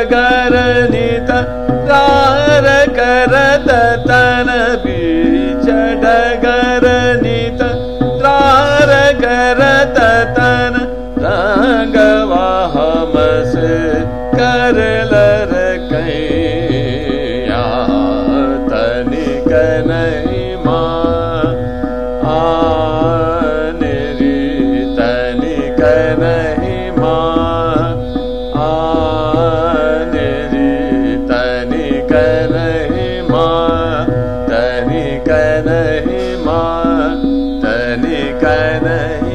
गर नित रार करत तन बीच डगर नित रार करत तन रंगवा हमस कर लर कैया तनिक नहीं मां आनेरी तनिक नहीं मां आनेरी तनिक नहीं मां तनिक नहीं मां तनिक नहीं